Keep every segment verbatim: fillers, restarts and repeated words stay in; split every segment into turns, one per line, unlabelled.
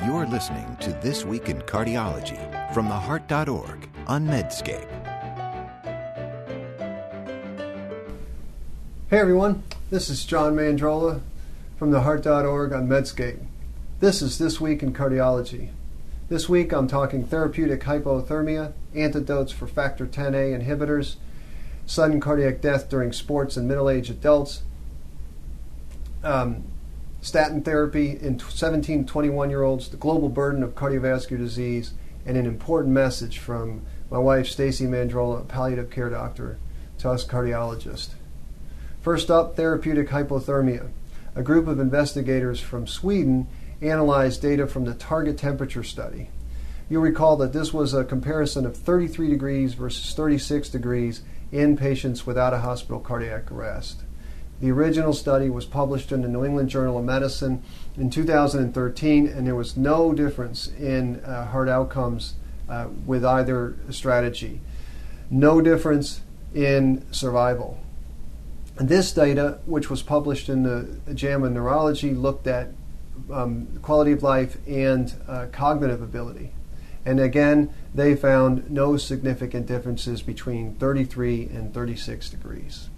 You're listening to This Week in Cardiology from the heart dot org on Medscape.
Hey everyone, this is John Mandrola from the heart dot org on Medscape. This is This Week in Cardiology. This week I'm talking therapeutic hypothermia, antidotes for factor ten A inhibitors, sudden cardiac death during sports in middle-aged adults, um, statin therapy in seventeen to twenty-one-year-olds, the global burden of cardiovascular disease, and an important message from my wife, Stacy Mandrola, a palliative care doctor, to us cardiologists. First up, therapeutic hypothermia. A group of investigators from Sweden analyzed data from the target temperature study. You'll recall that this was a comparison of thirty-three degrees versus thirty-six degrees in patients without a hospital cardiac arrest. The original study was published in the New England Journal of Medicine in two thousand thirteen, and there was no difference in uh, heart outcomes uh, with either strategy. No difference in survival. And this data, which was published in the J A M A Neurology, looked at um, quality of life and uh, cognitive ability. And again, they found no significant differences between thirty-three and thirty-six degrees.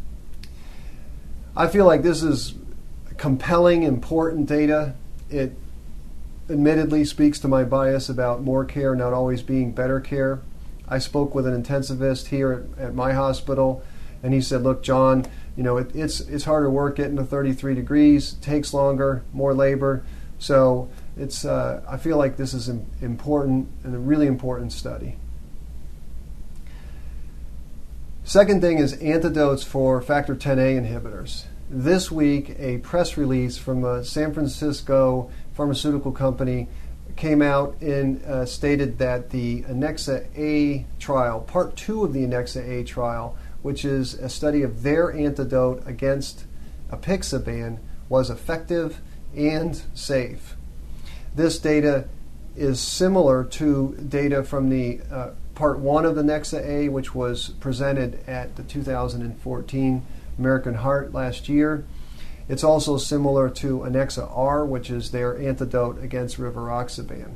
I feel like this is compelling, important data. It admittedly speaks to my bias about more care not always being better care. I spoke with an intensivist here at, at my hospital, and he said, look, John, you know, it, it's it's harder work getting to thirty-three degrees, takes longer, more labor. So it's uh, I feel like this is important and a really important study. Second thing is antidotes for factor ten A inhibitors. This week, a press release from a San Francisco pharmaceutical company came out and uh, stated that the ANNEXA-A trial, part two of the ANNEXA-A trial, which is a study of their antidote against apixaban, was effective and safe. This data is similar to data from the uh, part one of the ANNEXA-A, which was presented at the two thousand fourteen American Heart last year. It's also similar to ANNEXA-R, which is their antidote against rivaroxaban.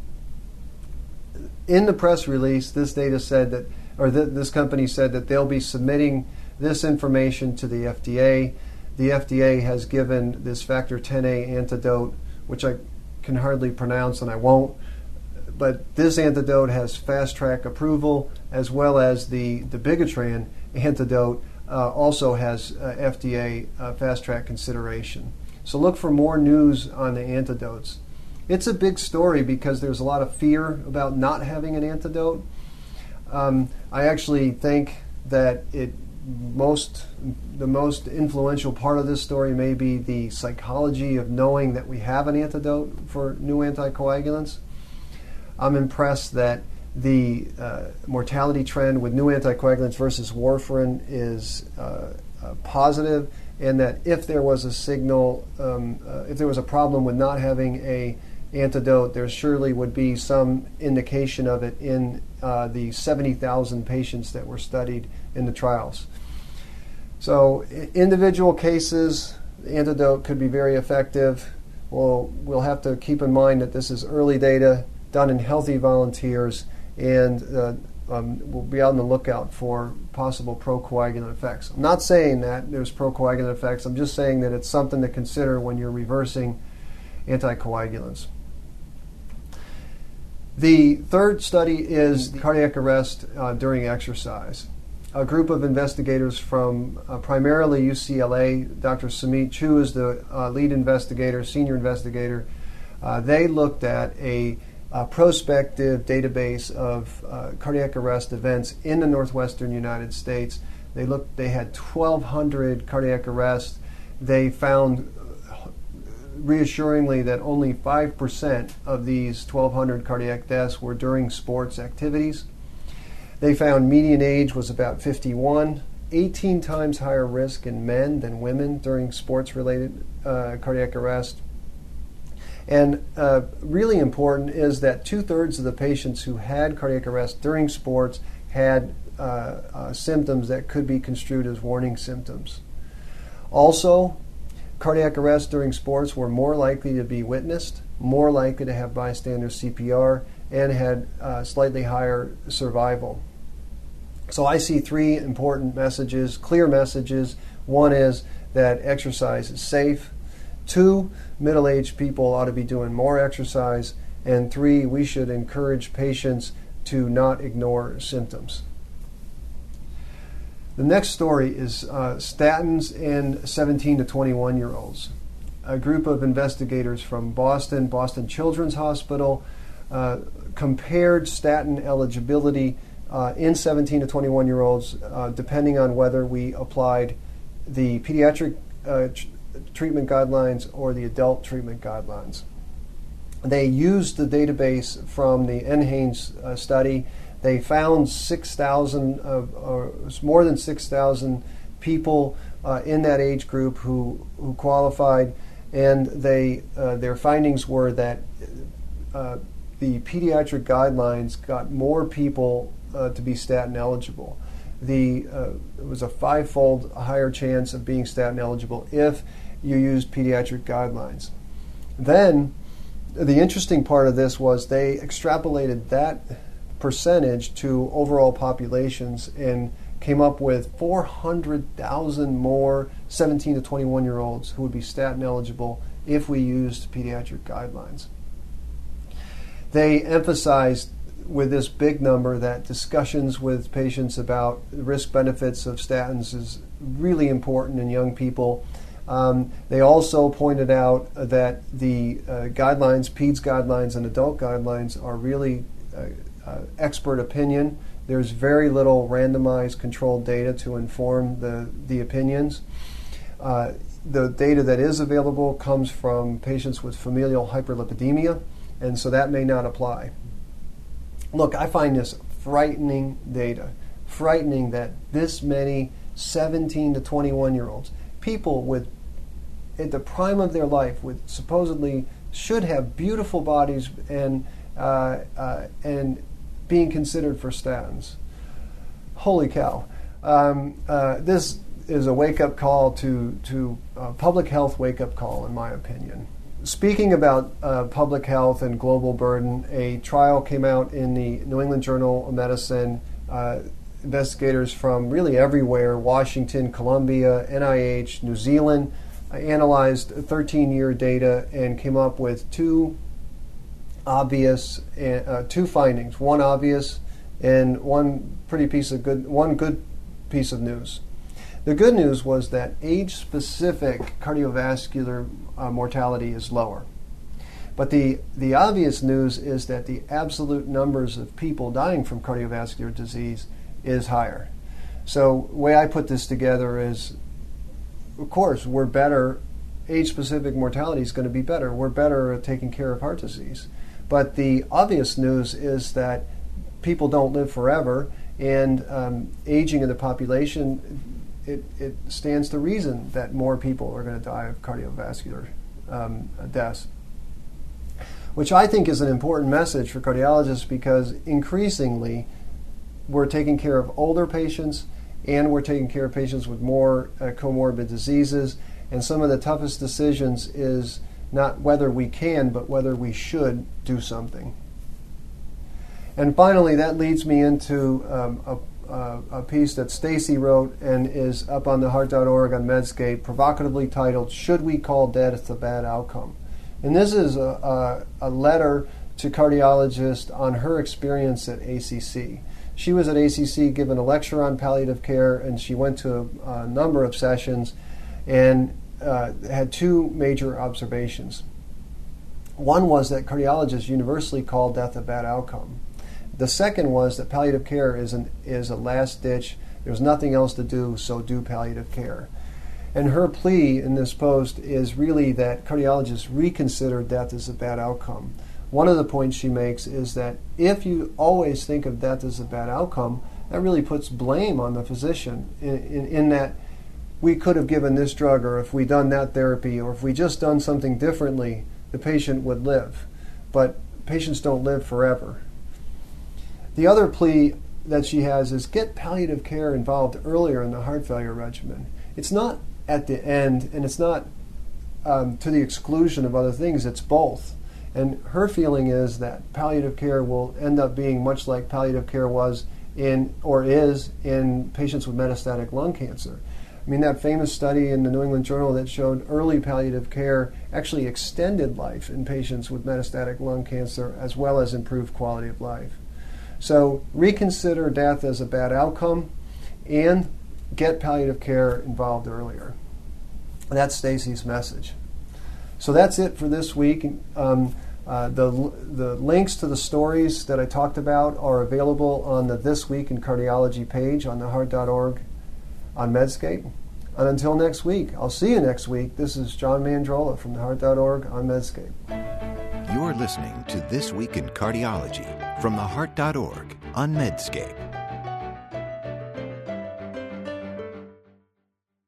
In the press release, this data said that, or th- this company said that they'll be submitting this information to the F D A. The F D A has given this factor ten A antidote, which I can hardly pronounce and I won't, but this antidote has fast-track approval, as well as the, the Bigatran antidote uh, also has uh, F D A uh, fast-track consideration. So look for more news on the antidotes. It's a big story because there's a lot of fear about not having an antidote. Um, I actually think that it most the most influential part of this story may be the psychology of knowing that we have an antidote for new anticoagulants. I'm impressed that the uh, mortality trend with new anticoagulants versus warfarin is uh, uh, positive, and that if there was a signal, um, uh, if there was a problem with not having a antidote, there surely would be some indication of it in uh, the seventy thousand patients that were studied in the trials. So individual cases, the antidote could be very effective. Well, we'll have to keep in mind that this is early data done in healthy volunteers, and uh, um, we'll be on the lookout for possible procoagulant effects. I'm not saying that there's procoagulant effects. I'm just saying that it's something to consider when you're reversing anticoagulants. The third study is cardiac arrest uh, during exercise. A group of investigators from uh, primarily U C L A, Doctor Sumit Chu is the uh, lead investigator, senior investigator. Uh, they looked at a, a prospective database of uh, cardiac arrest events in the northwestern United States. They looked. They had twelve hundred cardiac arrests. They found reassuringly that only five percent of these twelve hundred cardiac deaths were during sports activities. They found median age was about fifty-one, eighteen times higher risk in men than women during sports-related uh, cardiac arrest. And uh, really important is that two-thirds of the patients who had cardiac arrest during sports had uh, uh, symptoms that could be construed as warning symptoms. Also, cardiac arrests during sports were more likely to be witnessed more likely to have bystander C P R, and had uh, slightly higher survival. So I see three important messages, clear messages. One is that exercise is safe. Two, middle-aged people ought to be doing more exercise. And three, we should encourage patients to not ignore symptoms. The next story is uh, statins in seventeen to twenty-one year olds. A group of investigators from Boston, Boston Children's Hospital, uh, compared statin eligibility uh, in seventeen to twenty-one year olds uh, depending on whether we applied the pediatric uh, tr- treatment guidelines or the adult treatment guidelines. They used the database from the N. Haynes uh, study. They found six thousand, uh, or more than six thousand people uh, in that age group who who qualified, and they uh, their findings were that uh, the pediatric guidelines got more people uh, to be statin eligible. The uh, it was a five-fold higher chance of being statin eligible if you used pediatric guidelines. Then the interesting part of this was they extrapolated that percentage to overall populations and came up with four hundred thousand more seventeen to twenty-one year olds who would be statin eligible if we used pediatric guidelines. They emphasized with this big number that discussions with patients about risk benefits of statins is really important in young people. Um, they also pointed out that the uh, guidelines, PEDS guidelines and adult guidelines are really uh, uh, expert opinion. There's very little randomized controlled data to inform the, the opinions. Uh, the data that is available comes from patients with familial hyperlipidemia, and so that may not apply. Look, I find this frightening data, frightening that this many seventeen to twenty-one year olds, people with at the prime of their life, with supposedly should have beautiful bodies and uh, uh, and being considered for statins. Holy cow! Um, uh, this is a wake-up call to to uh, public health wake-up call, in my opinion. Speaking about uh, public health and global burden, a trial came out in the New England Journal of Medicine. Uh, investigators from really everywhere, Washington, Columbia, N I H, New Zealand, uh, analyzed thirteen year data and came up with two obvious, uh, two findings, one obvious and one pretty piece of good, one good piece of news. The good news was that age-specific cardiovascular uh, mortality is lower. But the, the obvious news is that the absolute numbers of people dying from cardiovascular disease is higher. So the way I put this together is, of course, we're better, age-specific mortality is going to be better. We're better at taking care of heart disease. But the obvious news is that people don't live forever, and um, aging of the population, It, it stands to reason that more people are going to die of cardiovascular um, deaths, which I think is an important message for cardiologists, because increasingly we're taking care of older patients and we're taking care of patients with more uh, comorbid diseases, and some of the toughest decisions is not whether we can, but whether we should do something. And finally, that leads me into um, a Uh, a piece that Stacy wrote and is up on the heart dot org on Medscape, provocatively titled, "Should We Call Death a Bad Outcome?" And this is a, a, a letter to cardiologists on her experience at A C C. She was at A C C giving a lecture on palliative care, and she went to a, a number of sessions and uh, had two major observations. One was that cardiologists universally call death a bad outcome. The second was that palliative care is an is a last ditch. There's nothing else to do, so do palliative care. And her plea in this post is really that cardiologists reconsider death as a bad outcome. One of the points she makes is that if you always think of death as a bad outcome, that really puts blame on the physician in, in, in that we could have given this drug, or if we done that therapy, or if we just done something differently, the patient would live. But patients don't live forever. The other plea that she has is get palliative care involved earlier in the heart failure regimen. It's not at the end, and it's not um, to the exclusion of other things. It's both. And her feeling is that palliative care will end up being much like palliative care was in, or is, in patients with metastatic lung cancer. I mean, that famous study in the New England Journal that showed early palliative care actually extended life in patients with metastatic lung cancer as well as improved quality of life. So reconsider death as a bad outcome and get palliative care involved earlier. That's Stacy's message. So that's it for this week. Um, uh, the, the links to the stories that I talked about are available on the This Week in Cardiology page on the heart dot org on Medscape. And until next week, I'll see you next week. This is John Mandrola from the heart dot org on Medscape.
You're listening to This Week in Cardiology from the heart dot org on Medscape.